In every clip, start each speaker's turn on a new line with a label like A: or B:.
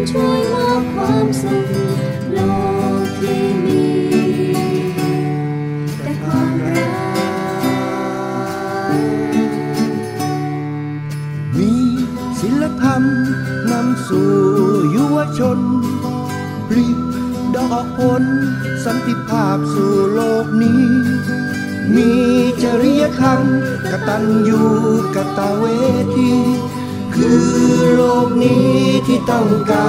A: ช่วยมอบความสุขโลกที่มีแต่ความรัก
B: มีศิลธรรมนำสู่ยุวชนผลิดอกผลสันติภาพสู่โลกนี้มีจริยธรรมกตัญญูกตเวทีคือโลกนี้ที่ต้อง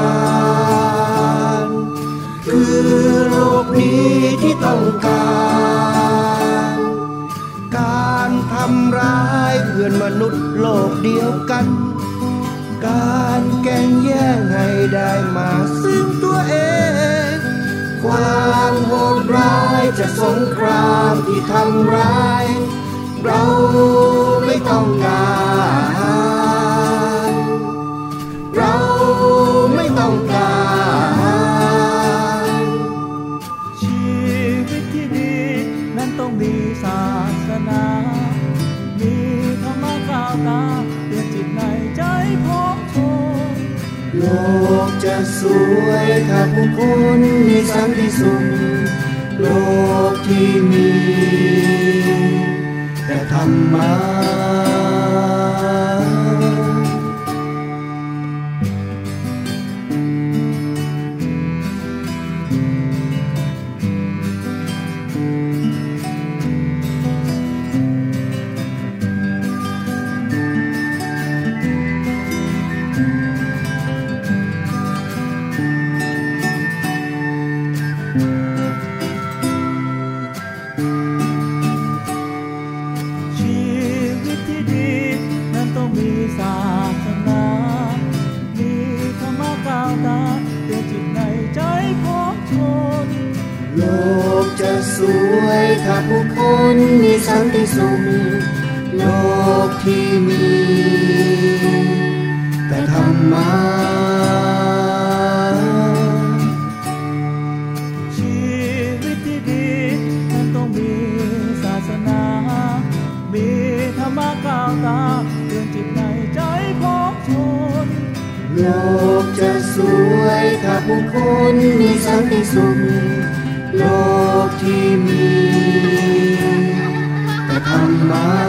B: การคือโลกนี้ที่ต้องการการทำร้ายเพื่อนมนุษย์โลกเดียวกันการแก่งแย่งให้ได้มาซึ่งตัวเองความโหดร้ายจากสงครามที่ทำร้ายเราไม่ต้องการเราไม่ต้องการ
C: ชีวิตที่ดีนั้นต้องมีศาสนามีธรรมะก้าวตาเตือนจิตในใจพบชม
B: โลกจะสวยถ้าผู้คนมีสันติสุขโลกที่มีแต่ธรรมะ
C: ชีวิตที่ดีนั้นต้องมีศาสนามีธรรมะก้าวตาเตือนจิตในใจพบชน
B: โลกจะสวยถ้าผู้คนมีสันติสุขโลกที่มีแต่ธรรมะ
C: ชีวิตที่ดีนั้นต้องมีศาสนามีธรรมะก้าวตาเตือนจิตในใจพบชน
B: โลกจะสวยถ้าผู้คนมีสันติสุขโลกที่มีแต่ธรรมะ